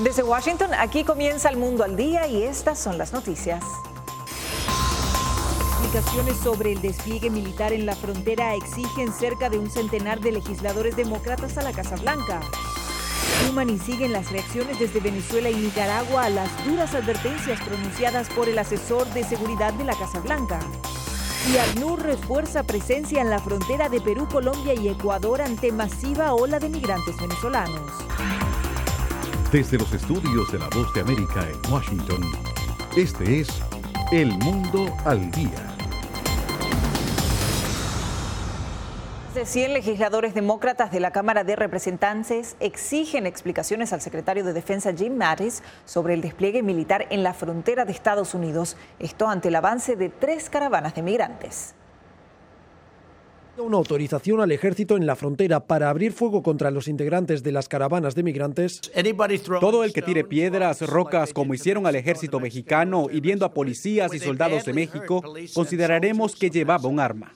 Desde Washington, aquí comienza El Mundo al Día y estas son las noticias. Explicaciones sobre el despliegue militar en la frontera exigen cerca de un centenar de legisladores demócratas a la Casa Blanca. Suman y siguen las reacciones desde Venezuela y Nicaragua a las duras advertencias pronunciadas por el asesor de seguridad de la Casa Blanca. Y ACNUR refuerza presencia en la frontera de Perú, Colombia y Ecuador ante masiva ola de migrantes venezolanos. Desde los estudios de La Voz de América en Washington, este es El Mundo al Día. De 100 legisladores demócratas de la Cámara de Representantes exigen explicaciones al secretario de Defensa Jim Mattis sobre el despliegue militar en la frontera de Estados Unidos, esto ante el avance de 3 caravanas de migrantes. Una autorización al ejército en la frontera para abrir fuego contra los integrantes de las caravanas de migrantes. Todo el que tire piedras, rocas, como hicieron al ejército mexicano, hiriendo a policías y soldados de México, consideraremos que llevaba un arma.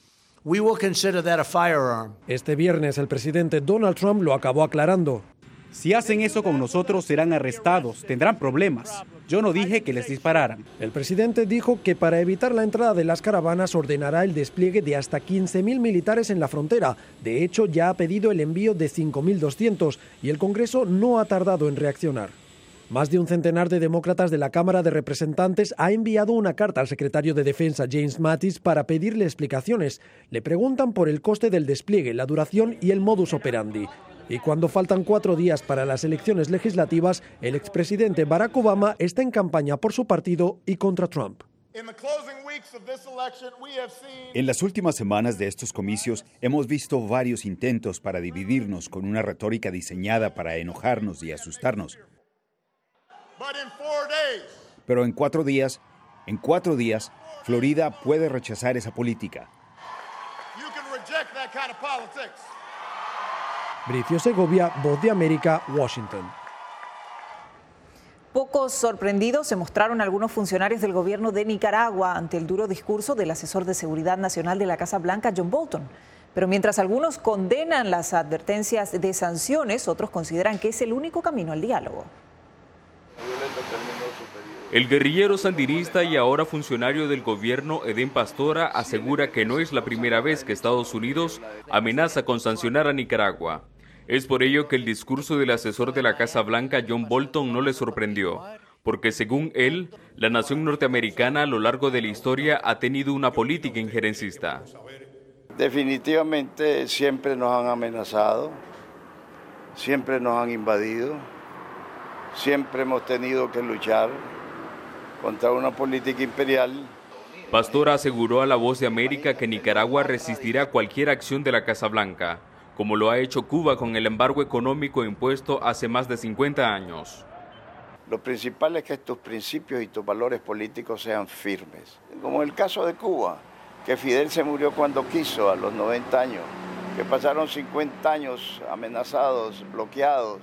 Este viernes el presidente Donald Trump lo acabó aclarando. Si hacen eso con nosotros, serán arrestados, tendrán problemas. Yo no dije que les dispararan. El presidente dijo que para evitar la entrada de las caravanas ordenará el despliegue de hasta 15.000 militares en la frontera. De hecho, ya ha pedido el envío de 5.200 y el Congreso no ha tardado en reaccionar. Más de un centenar de demócratas de la Cámara de Representantes ha enviado una carta al secretario de Defensa James Mattis para pedirle explicaciones. Le preguntan por el coste del despliegue, la duración y el modus operandi. Y cuando faltan 4 días para las elecciones legislativas, el expresidente Barack Obama está en campaña por su partido y contra Trump. En las últimas semanas de estos comicios hemos visto varios intentos para dividirnos con una retórica diseñada para enojarnos y asustarnos. Pero en 4 días, Florida puede rechazar esa política. Bricio Segovia, Voz de América, Washington. Pocos sorprendidos se mostraron algunos funcionarios del gobierno de Nicaragua ante el duro discurso del asesor de seguridad nacional de la Casa Blanca, John Bolton. Pero mientras algunos condenan las advertencias de sanciones, otros consideran que es el único camino al diálogo. El guerrillero sandinista y ahora funcionario del gobierno Edén Pastora asegura que no es la primera vez que Estados Unidos amenaza con sancionar a Nicaragua. Es por ello que el discurso del asesor de la Casa Blanca, John Bolton, no le sorprendió, porque según él, la nación norteamericana a lo largo de la historia ha tenido una política injerencista. Definitivamente siempre nos han amenazado, siempre nos han invadido, siempre hemos tenido que luchar contra una política imperial. Pastora aseguró a La Voz de América que Nicaragua resistirá cualquier acción de la Casa Blanca, como lo ha hecho Cuba con el embargo económico impuesto hace más de 50 años. Lo principal es que tus principios y tus valores políticos sean firmes. Como en el caso de Cuba, que Fidel se murió cuando quiso, a los 90 años, que pasaron 50 años amenazados, bloqueados.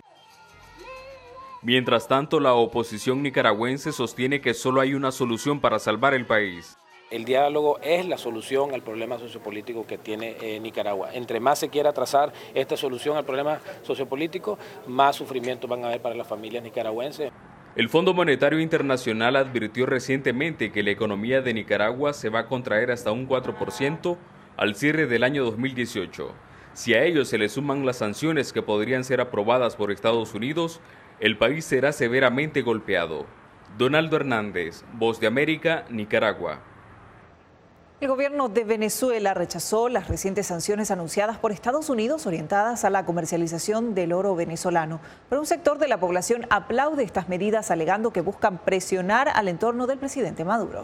Mientras tanto, la oposición nicaragüense sostiene que solo hay una solución para salvar el país. El diálogo es la solución al problema sociopolítico que tiene Nicaragua. Entre más se quiera trazar esta solución al problema sociopolítico, más sufrimiento van a haber para las familias nicaragüenses. El Fondo Monetario Internacional advirtió recientemente que la economía de Nicaragua se va a contraer hasta un 4% al cierre del año 2018. Si a ello se le suman las sanciones que podrían ser aprobadas por Estados Unidos, el país será severamente golpeado. Donaldo Hernández, Voz de América, Nicaragua. El gobierno de Venezuela rechazó las recientes sanciones anunciadas por Estados Unidos orientadas a la comercialización del oro venezolano. Pero un sector de la población aplaude estas medidas alegando que buscan presionar al entorno del presidente Maduro.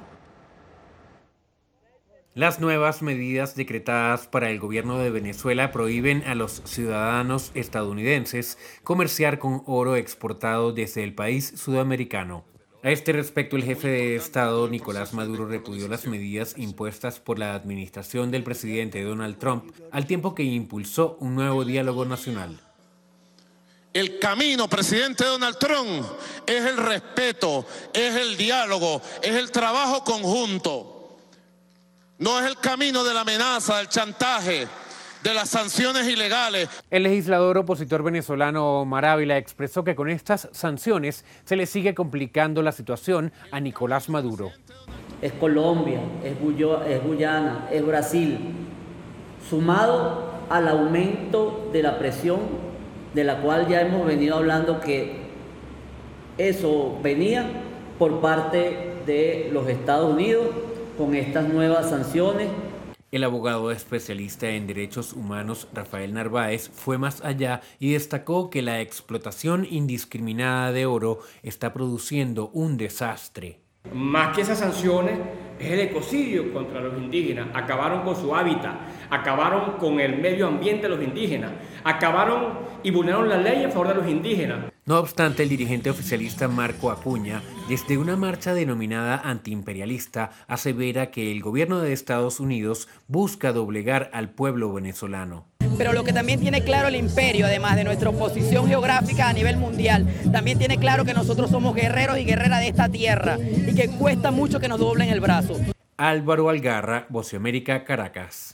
Las nuevas medidas decretadas para el gobierno de Venezuela prohíben a los ciudadanos estadounidenses comerciar con oro exportado desde el país sudamericano. A este respecto, el jefe de Estado, Nicolás Maduro, repudió las medidas impuestas por la administración del presidente Donald Trump, al tiempo que impulsó un nuevo diálogo nacional. El camino, presidente Donald Trump, es el respeto, es el diálogo, es el trabajo conjunto. No es el camino de la amenaza, del chantaje, de las sanciones ilegales. El legislador opositor venezolano Omar Ávila expresó que con estas sanciones se le sigue complicando la situación a Nicolás Maduro. Es Colombia, es Guyana, es Brasil, sumado al aumento de la presión de la cual ya hemos venido hablando, que eso venía por parte de los Estados Unidos con estas nuevas sanciones. El abogado especialista en derechos humanos Rafael Narváez fue más allá y destacó que la explotación indiscriminada de oro está produciendo un desastre. Más que esas sanciones, es el ecocidio contra los indígenas. Acabaron con su hábitat, acabaron con el medio ambiente de los indígenas, acabaron y vulneraron la ley a favor de los indígenas. No obstante, el dirigente oficialista Marco Acuña, desde una marcha denominada antiimperialista, asevera que el gobierno de Estados Unidos busca doblegar al pueblo venezolano. Pero lo que también tiene claro el imperio, además de nuestra posición geográfica a nivel mundial, también tiene claro que nosotros somos guerreros y guerreras de esta tierra y que cuesta mucho que nos doblen el brazo. Álvaro Algarra, Voz de América, Caracas.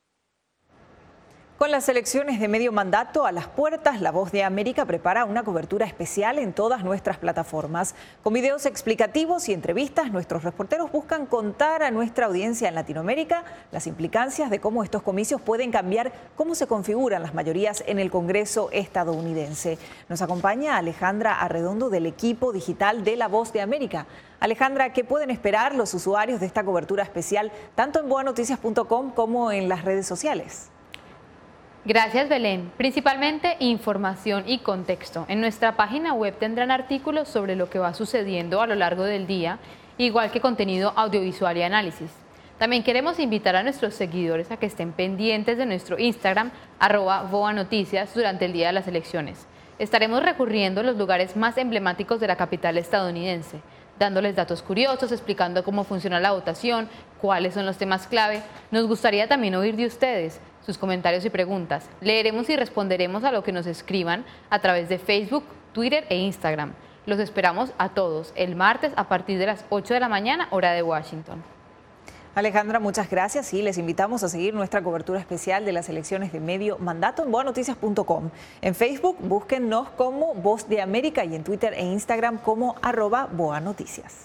Con las elecciones de medio mandato a las puertas, La Voz de América prepara una cobertura especial en todas nuestras plataformas. Con videos explicativos y entrevistas, nuestros reporteros buscan contar a nuestra audiencia en Latinoamérica las implicancias de cómo estos comicios pueden cambiar cómo se configuran las mayorías en el Congreso estadounidense. Nos acompaña Alejandra Arredondo del equipo digital de La Voz de América. Alejandra, ¿qué pueden esperar los usuarios de esta cobertura especial, tanto en boanoticias.com como en las redes sociales? Gracias, Belén. Principalmente información y contexto. En nuestra página web tendrán artículos sobre lo que va sucediendo a lo largo del día, igual que contenido audiovisual y análisis. También queremos invitar a nuestros seguidores a que estén pendientes de nuestro Instagram, @boanoticias, durante el día de las elecciones. Estaremos recurriendo a los lugares más emblemáticos de la capital estadounidense, dándoles datos curiosos, explicando cómo funciona la votación, cuáles son los temas clave. Nos gustaría también oír de ustedes sus comentarios y preguntas. Leeremos y responderemos a lo que nos escriban a través de Facebook, Twitter e Instagram. Los esperamos a todos el martes a partir de las 8 de la mañana, hora de Washington. Alejandra, muchas gracias y les invitamos a seguir nuestra cobertura especial de las elecciones de medio mandato en boanoticias.com. En Facebook, búsquennos como Voz de América y en Twitter e Instagram como @boanoticias.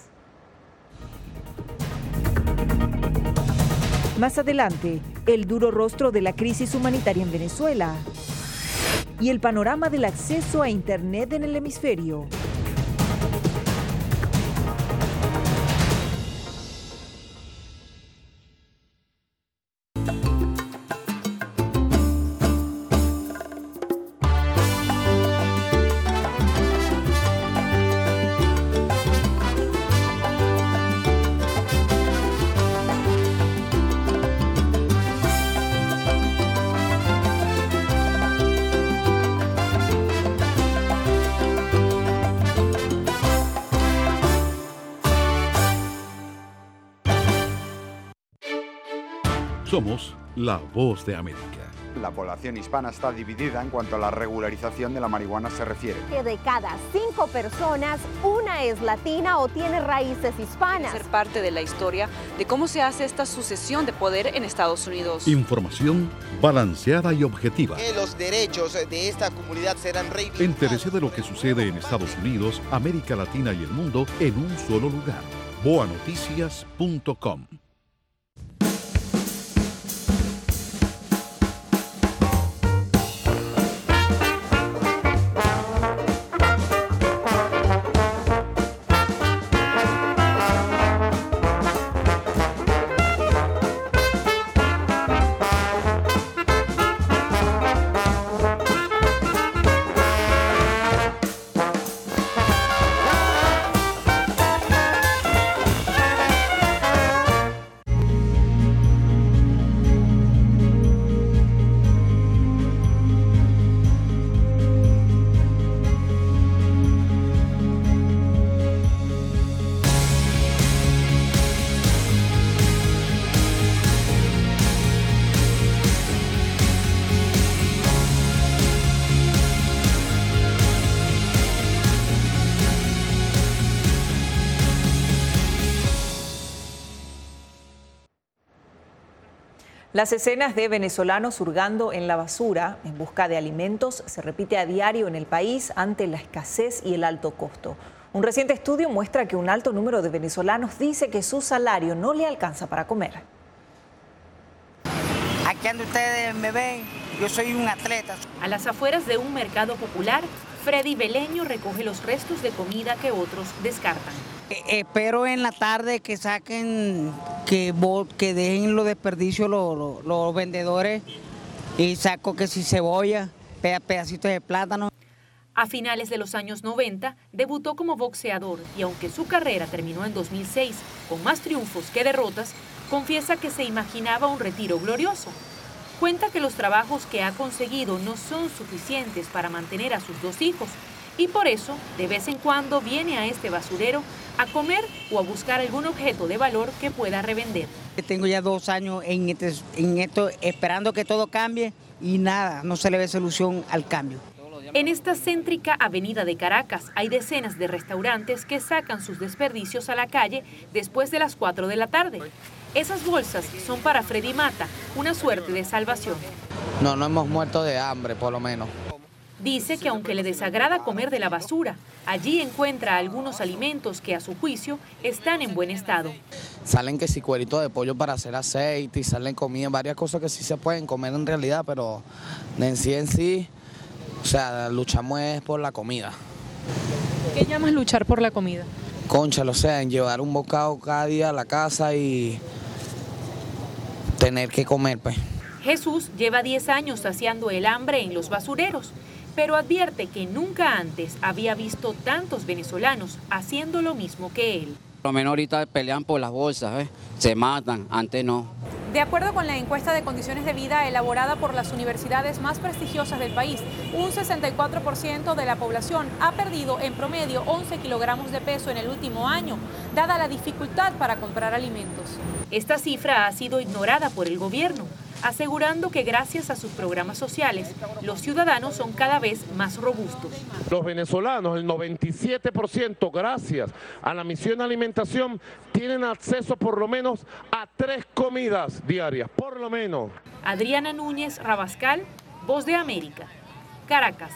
Más adelante, el duro rostro de la crisis humanitaria en Venezuela y el panorama del acceso a Internet en el hemisferio. Somos La Voz de América. La población hispana está dividida en cuanto a la regularización de la marihuana se refiere. Que de cada 5 personas, una es latina o tiene raíces hispanas. Ser parte de la historia de cómo se hace esta sucesión de poder en Estados Unidos. Información balanceada y objetiva. Que los derechos de esta comunidad serán reivindicados. Entérese de lo que sucede en Estados Unidos, América Latina y el mundo en un solo lugar. boanoticias.com. Las escenas de venezolanos hurgando en la basura en busca de alimentos se repite a diario en el país ante la escasez y el alto costo. Un reciente estudio muestra que un alto número de venezolanos dice que su salario no le alcanza para comer. Aquí donde ustedes me ven, yo soy un atleta. A las afueras de un mercado popular, Freddy Beleño recoge los restos de comida que otros descartan. Espero en la tarde que saquen, que dejen los desperdicios los vendedores y saco que si cebolla, pedacitos de plátano. A finales de los años 90 debutó como boxeador y aunque su carrera terminó en 2006 con más triunfos que derrotas, confiesa que se imaginaba un retiro glorioso. Cuenta que los trabajos que ha conseguido no son suficientes para mantener a sus 2 hijos y por eso de vez en cuando viene a este basurero a comer o a buscar algún objeto de valor que pueda revender. Tengo ya 2 años en esto esperando que todo cambie y nada, no se le ve solución al cambio. En esta céntrica avenida de Caracas hay decenas de restaurantes que sacan sus desperdicios a la calle después de las 4 de la tarde. Esas bolsas son para Freddy Mata, una suerte de salvación. No hemos muerto de hambre, por lo menos. Dice que aunque le desagrada comer de la basura, allí encuentra algunos alimentos que a su juicio están en buen estado. Salen que si cueritos de pollo para hacer aceite y salen comida, varias cosas que sí se pueden comer en realidad, pero en sí, o sea, luchamos es por la comida. ¿Qué llamas luchar por la comida? Cónchalo, o sea, en llevar un bocado cada día a la casa y tener que comer, pues. Jesús lleva 10 años saciando el hambre en los basureros, pero advierte que nunca antes había visto tantos venezolanos haciendo lo mismo que él. Por lo menos ahorita pelean por las bolsas, se matan, antes no. De acuerdo con la encuesta de condiciones de vida elaborada por las universidades más prestigiosas del país, un 64% de la población ha perdido en promedio 11 kilogramos de peso en el último año, dada la dificultad para comprar alimentos. Esta cifra ha sido ignorada por el gobierno, asegurando que gracias a sus programas sociales, los ciudadanos son cada vez más robustos. Los venezolanos, el 97%, gracias a la misión de alimentación, tienen acceso por lo menos a 3 comidas diarias, por lo menos. Adriana Núñez Rabascal, Voz de América, Caracas.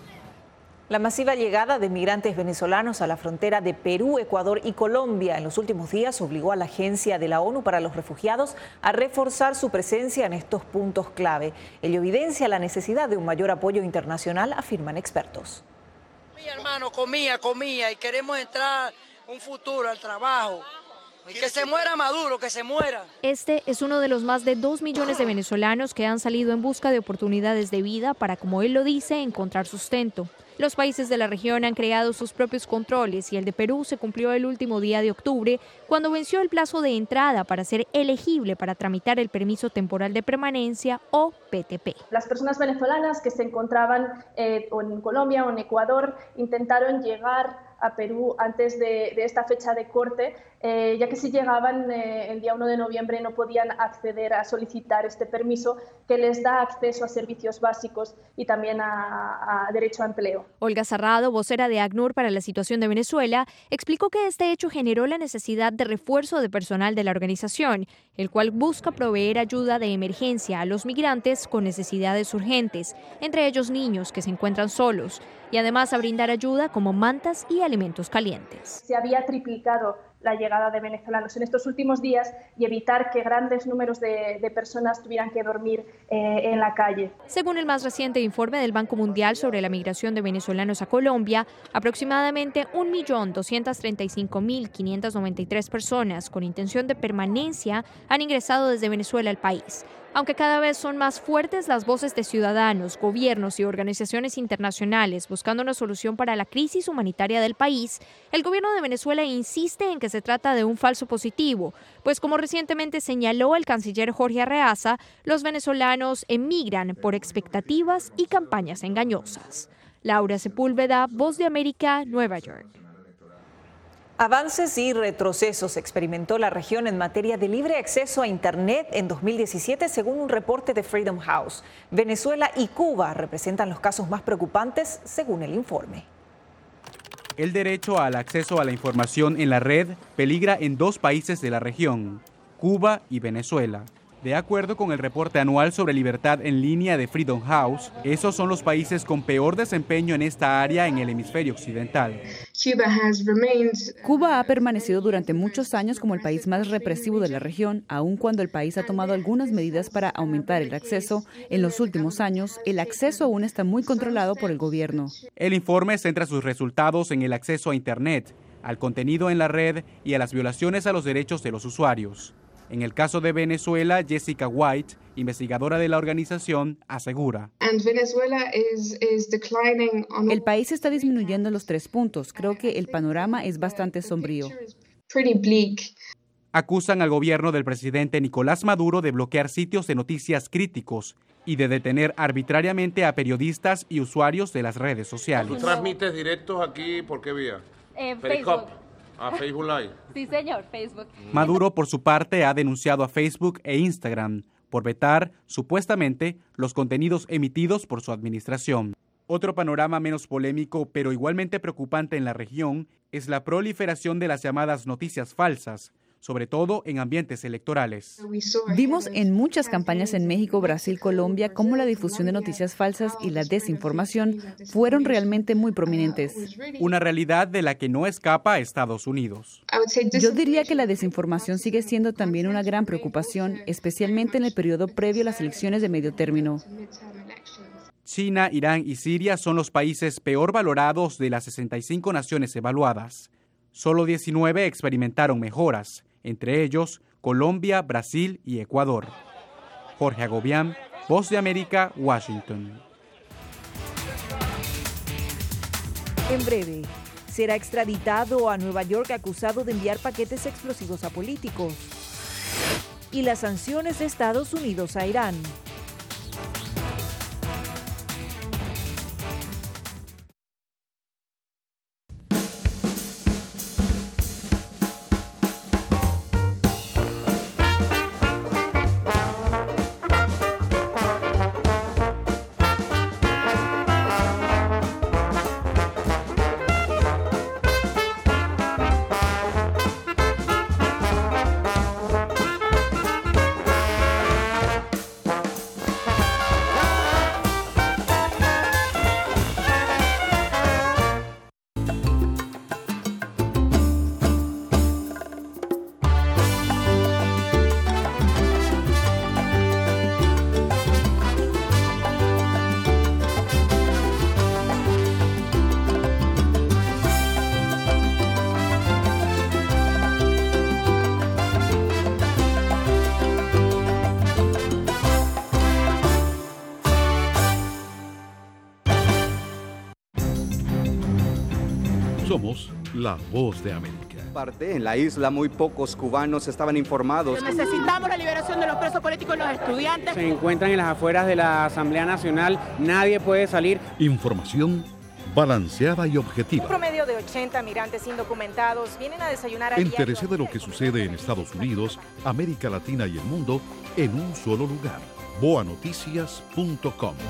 La masiva llegada de migrantes venezolanos a la frontera de Perú, Ecuador y Colombia en los últimos días obligó a la Agencia de la ONU para los Refugiados a reforzar su presencia en estos puntos clave. Ello evidencia la necesidad de un mayor apoyo internacional, afirman expertos. Mi hermano comía y queremos entrar un futuro al trabajo. Y que se muera Maduro, que se muera. Este es uno de los más de 2 millones de venezolanos que han salido en busca de oportunidades de vida para, como él lo dice, encontrar sustento. Los países de la región han creado sus propios controles y el de Perú se cumplió el último día de octubre, cuando venció el plazo de entrada para ser elegible para tramitar el permiso temporal de permanencia o PTP. Las personas venezolanas que se encontraban o en Colombia o en Ecuador intentaron llegar a Perú antes de esta fecha de corte, ya que si llegaban el día 1 de noviembre no podían acceder a solicitar este permiso que les da acceso a servicios básicos y también a derecho a empleo. Olga Sarrado, vocera de ACNUR para la situación de Venezuela, explicó que este hecho generó la necesidad de refuerzo de personal de la organización, el cual busca proveer ayuda de emergencia a los migrantes con necesidades urgentes, entre ellos niños que se encuentran solos, y además a brindar ayuda como mantas y alimentos calientes. Se había triplicado la llegada de venezolanos en estos últimos días y evitar que grandes números de personas tuvieran que dormir en la calle. Según el más reciente informe del Banco Mundial sobre la migración de venezolanos a Colombia, aproximadamente 1.235.593 personas con intención de permanencia han ingresado desde Venezuela al país. Aunque cada vez son más fuertes las voces de ciudadanos, gobiernos y organizaciones internacionales buscando una solución para la crisis humanitaria del país, el gobierno de Venezuela insiste en que se trata de un falso positivo, pues como recientemente señaló el canciller Jorge Arreaza, los venezolanos emigran por expectativas y campañas engañosas. Laura Sepúlveda, Voz de América, Nueva York. Avances y retrocesos experimentó la región en materia de libre acceso a Internet en 2017, según un reporte de Freedom House. Venezuela y Cuba representan los casos más preocupantes, según el informe. El derecho al acceso a la información en la red peligra en 2 países de la región, Cuba y Venezuela. De acuerdo con el reporte anual sobre libertad en línea de Freedom House, esos son los países con peor desempeño en esta área en el hemisferio occidental. Cuba ha permanecido durante muchos años como el país más represivo de la región, aun cuando el país ha tomado algunas medidas para aumentar el acceso. En los últimos años, el acceso aún está muy controlado por el gobierno. El informe centra sus resultados en el acceso a Internet, al contenido en la red y a las violaciones a los derechos de los usuarios. En el caso de Venezuela, Jessica White, investigadora de la organización, asegura: el país está disminuyendo en los 3 puntos. Creo que el panorama es bastante sombrío. Acusan al gobierno del presidente Nicolás Maduro de bloquear sitios de noticias críticos y de detener arbitrariamente a periodistas y usuarios de las redes sociales. ¿Tú transmites directos aquí por qué vía? Facebook. ¿A Facebook Live? Sí, señor, Facebook. Maduro, por su parte, ha denunciado a Facebook e Instagram por vetar, supuestamente, los contenidos emitidos por su administración. Otro panorama menos polémico, pero igualmente preocupante en la región, es la proliferación de las llamadas noticias falsas, sobre todo en ambientes electorales. Vimos en muchas campañas en México, Brasil, Colombia, cómo la difusión de noticias falsas y la desinformación fueron realmente muy prominentes. Una realidad de la que no escapa a Estados Unidos. Yo diría que la desinformación sigue siendo también una gran preocupación, especialmente en el periodo previo a las elecciones de medio término. China, Irán y Siria son los países peor valorados de las 65 naciones evaluadas. Solo 19 experimentaron mejoras, entre ellos Colombia, Brasil y Ecuador. Jorge Agobián, Voz de América, Washington. En breve, será extraditado a Nueva York acusado de enviar paquetes explosivos a políticos. Y las sanciones de Estados Unidos a Irán. Somos la Voz de América. En la isla muy pocos cubanos estaban informados. Necesitamos la liberación de los presos políticos y los estudiantes. Se encuentran en las afueras de la Asamblea Nacional, nadie puede salir. Información balanceada y objetiva. Un promedio de 80 migrantes indocumentados vienen a desayunar a Entérese de lo que sucede en Estados Unidos, América Latina y el mundo en un solo lugar. boanoticias.com.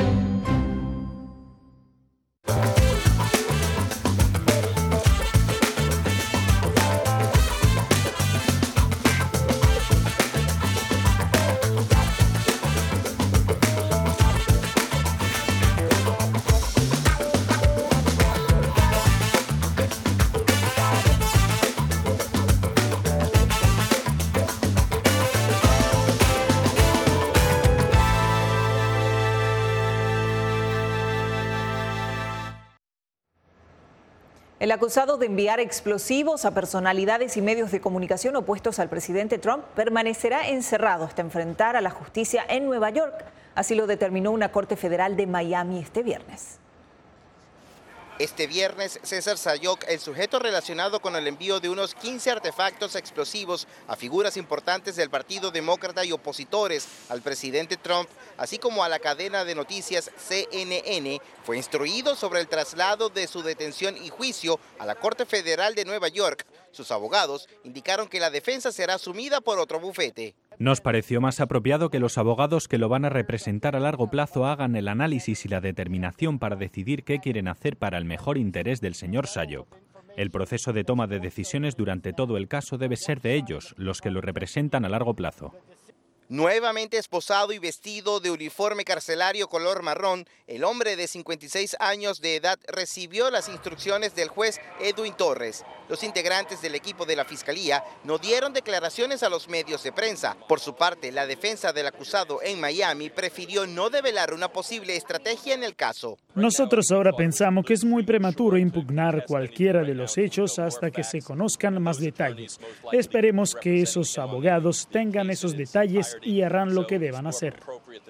El acusado de enviar explosivos a personalidades y medios de comunicación opuestos al presidente Trump permanecerá encerrado hasta enfrentar a la justicia en Nueva York. Así lo determinó una corte federal de Miami este viernes. Este viernes, César Sayok, el sujeto relacionado con el envío de unos 15 artefactos explosivos a figuras importantes del Partido Demócrata y opositores al presidente Trump, así como a la cadena de noticias CNN, fue instruido sobre el traslado de su detención y juicio a la Corte Federal de Nueva York. Sus abogados indicaron que la defensa será asumida por otro bufete. Nos pareció más apropiado que los abogados que lo van a representar a largo plazo hagan el análisis y la determinación para decidir qué quieren hacer para el mejor interés del señor Sayok. El proceso de toma de decisiones durante todo el caso debe ser de ellos, los que lo representan a largo plazo. Nuevamente esposado y vestido de uniforme carcelario color marrón, el hombre de 56 años de edad recibió las instrucciones del juez Edwin Torres. Los integrantes del equipo de la Fiscalía no dieron declaraciones a los medios de prensa. Por su parte, la defensa del acusado en Miami prefirió no develar una posible estrategia en el caso. Nosotros ahora pensamos que es muy prematuro impugnar cualquiera de los hechos hasta que se conozcan más detalles. Esperemos que esos abogados tengan esos detalles y harán lo que deban hacer.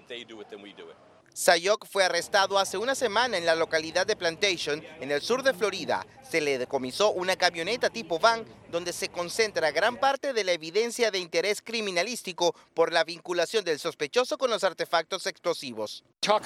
Sayok fue arrestado hace una semana en la localidad de Plantation, en el sur de Florida. Se le decomisó una camioneta tipo van, donde se concentra gran parte de la evidencia de interés criminalístico por la vinculación del sospechoso con los artefactos explosivos.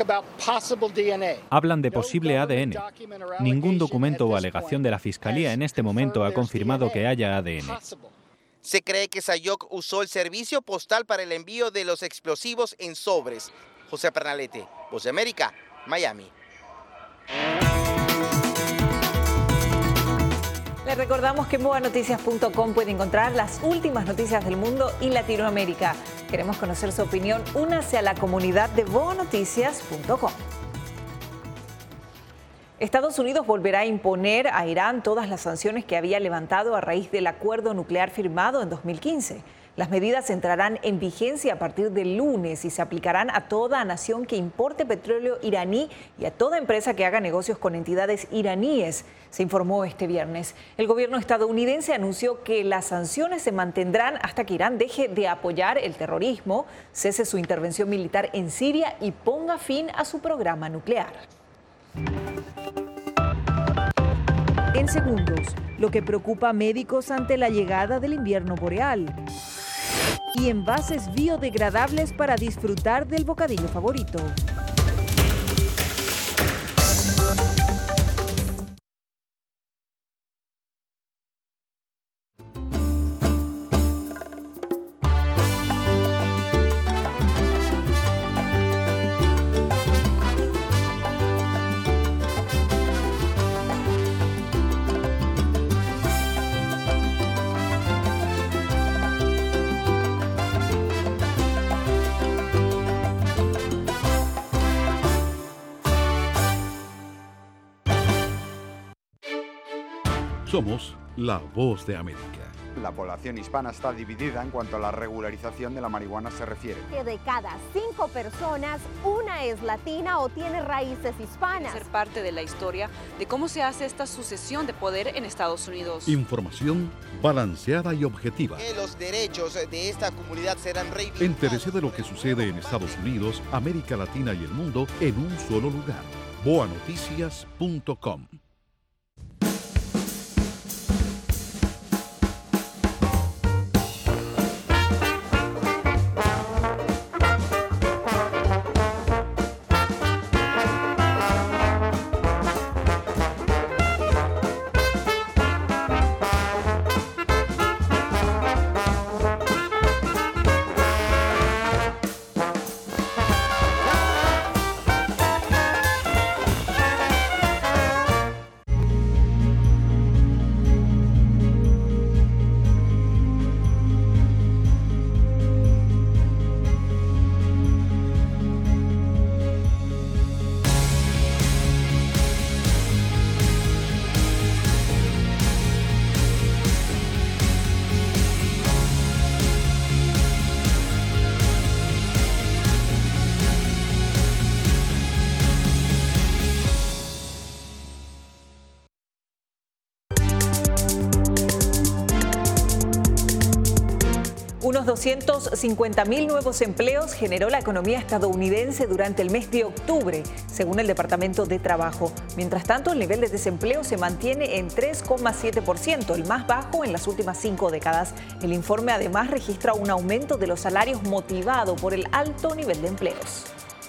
Hablan de posible ADN. Ningún documento o alegación de la Fiscalía en este momento ha confirmado que haya ADN. Se cree que Sayok usó el servicio postal para el envío de los explosivos en sobres. José Pernalete, Voz de América, Miami. Les recordamos que en boanoticias.com puede encontrar las últimas noticias del mundo y Latinoamérica. Queremos conocer su opinión. Únase a la comunidad de boanoticias.com. Estados Unidos volverá a imponer a Irán todas las sanciones que había levantado a raíz del acuerdo nuclear firmado en 2015. Las medidas entrarán en vigencia a partir del lunes y se aplicarán a toda nación que importe petróleo iraní y a toda empresa que haga negocios con entidades iraníes, se informó este viernes. El gobierno estadounidense anunció que las sanciones se mantendrán hasta que Irán deje de apoyar el terrorismo, cese su intervención militar en Siria y ponga fin a su programa nuclear. En segundos, lo que preocupa a médicos ante la llegada del invierno boreal. Y envases biodegradables para disfrutar del bocadillo favorito. Somos la Voz de América. La población hispana está dividida en cuanto a la regularización de la marihuana se refiere. Que de cada 5 personas, una es latina o tiene raíces hispanas. Ser parte de la historia de cómo se hace esta sucesión de poder en Estados Unidos. Información balanceada y objetiva. Que los derechos de esta comunidad serán reivindicados. Entérese de lo que sucede en Estados Unidos, América Latina y el mundo en un solo lugar. boanoticias.com. Unos 250.000 nuevos empleos generó la economía estadounidense durante el mes de octubre, según el Departamento de Trabajo. Mientras tanto, el nivel de desempleo se mantiene en 3,7%, el más bajo en las últimas 5 décadas. El informe además registra un aumento de los salarios motivado por el alto nivel de empleos.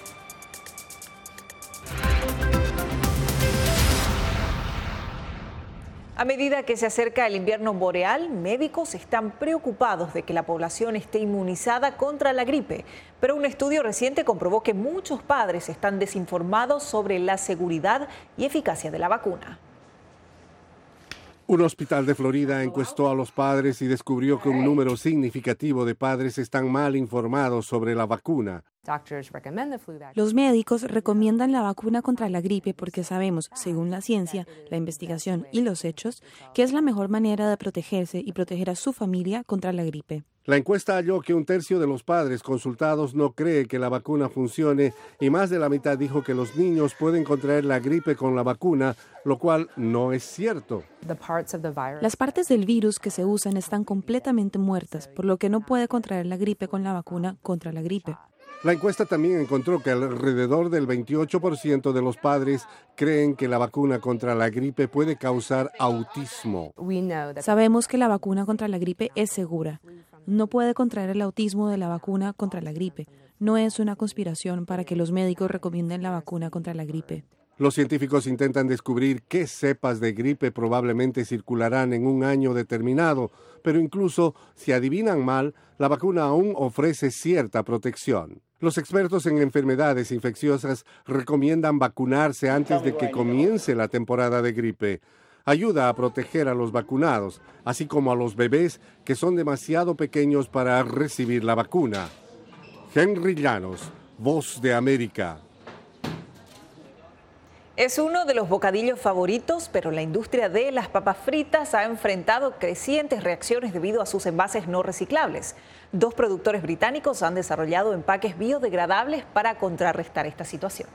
A medida que se acerca el invierno boreal, médicos están preocupados de que la población esté inmunizada contra la gripe, pero un estudio reciente comprobó que muchos padres están desinformados sobre la seguridad y eficacia de la vacuna. Un hospital de Florida encuestó a los padres y descubrió que un número significativo de padres están mal informados sobre la vacuna. Los médicos recomiendan la vacuna contra la gripe porque sabemos, según la ciencia, la investigación y los hechos, que es la mejor manera de protegerse y proteger a su familia contra la gripe. La encuesta halló que un tercio de los padres consultados no cree que la vacuna funcione y más de la mitad dijo que los niños pueden contraer la gripe con la vacuna, lo cual no es cierto. Las partes del virus que se usan están completamente muertas, por lo que no puede contraer la gripe con la vacuna contra la gripe. La encuesta también encontró que alrededor del 28% de los padres creen que la vacuna contra la gripe puede causar autismo. Sabemos que la vacuna contra la gripe es segura. No puede contraer el autismo de la vacuna contra la gripe. No es una conspiración para que los médicos recomienden la vacuna contra la gripe. Los científicos intentan descubrir qué cepas de gripe probablemente circularán en un año determinado, pero incluso si adivinan mal, la vacuna aún ofrece cierta protección. Los expertos en enfermedades infecciosas recomiendan vacunarse antes de que comience la temporada de gripe. Ayuda a proteger a los vacunados, así como a los bebés que son demasiado pequeños para recibir la vacuna. Henry Llanos, Voz de América. Es uno de los bocadillos favoritos, pero la industria de las papas fritas ha enfrentado crecientes reacciones debido a sus envases no reciclables. 2 productores británicos han desarrollado empaques biodegradables para contrarrestar esta situación.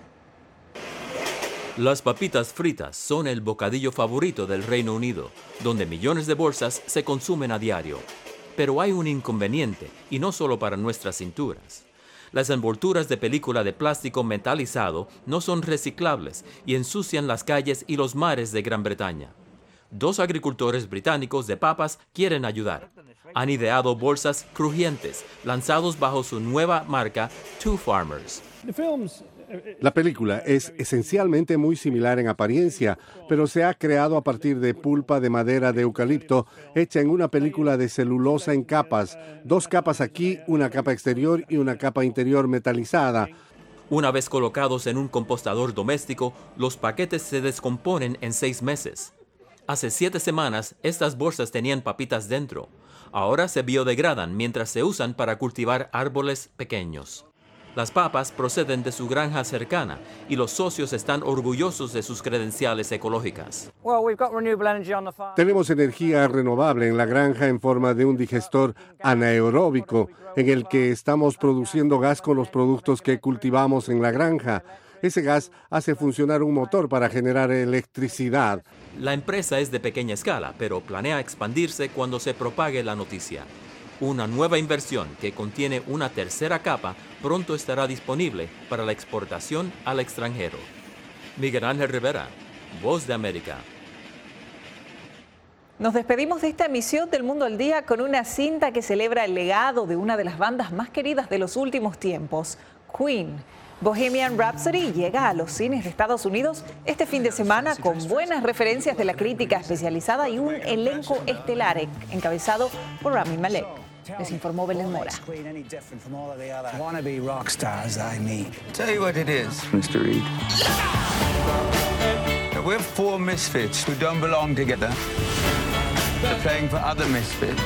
Las papitas fritas son el bocadillo favorito del Reino Unido, donde millones de bolsas se consumen a diario. Pero hay un inconveniente, y no solo para nuestras cinturas. Las envolturas de película de plástico metalizado no son reciclables y ensucian las calles y los mares de Gran Bretaña. 2 agricultores británicos de papas quieren ayudar. Han ideado bolsas crujientes, lanzados bajo su nueva marca Two Farmers. La película es esencialmente muy similar en apariencia, pero se ha creado a partir de pulpa de madera de eucalipto hecha en una película de celulosa en capas. 2 capas aquí, una capa exterior y una capa interior metalizada. Una vez colocados en un compostador doméstico, los paquetes se descomponen en 6 meses. Hace 7 semanas, estas bolsas tenían papitas dentro. Ahora se biodegradan mientras se usan para cultivar árboles pequeños. Las papas proceden de su granja cercana y los socios están orgullosos de sus credenciales ecológicas. Tenemos energía renovable en la granja en forma de un digestor anaeróbico en el que estamos produciendo gas con los productos que cultivamos en la granja. Ese gas hace funcionar un motor para generar electricidad. La empresa es de pequeña escala, pero planea expandirse cuando se propague la noticia. Una nueva inversión que contiene una tercera capa pronto estará disponible para la exportación al extranjero. Miguel Ángel Rivera, Voz de América. Nos despedimos de esta emisión del Mundo al Día con una cinta que celebra el legado de una de las bandas más queridas de los últimos tiempos, Queen. Bohemian Rhapsody llega a los cines de Estados Unidos este fin de semana con buenas referencias de la crítica especializada y un elenco estelar encabezado por Rami Malek. Les informó Belén Mora. Tell you what it is, Mr. Reed. We're 4 misfits who don't belong together. We're playing for other misfits.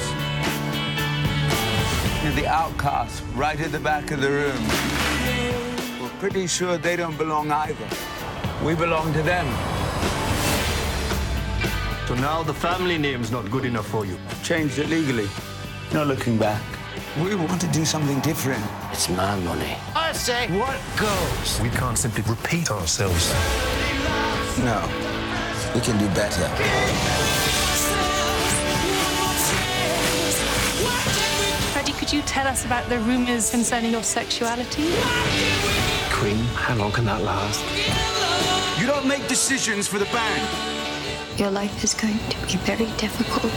You're the outcasts right at the back of the room. We're pretty sure they don't belong either. We belong to them. So now the family name's not good enough for you. Changed it legally. No looking back. We want to do something different. It's my money. I say what goes. We can't simply repeat ourselves. No, we can do better. Freddie, could you tell us about the rumors concerning your sexuality? Queen, how long can that last? You don't make decisions for the band. Your life is going to be very difficult.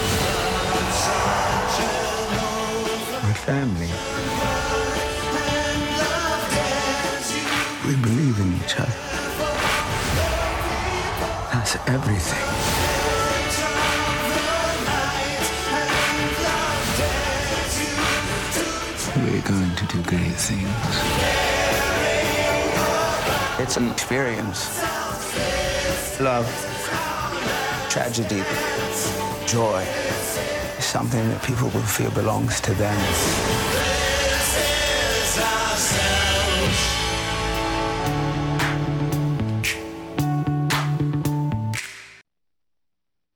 My family. We believe in each other. That's everything. We're going to do great things. It's an experience. Love. Tragedy, joy, is something that people will feel belongs to them.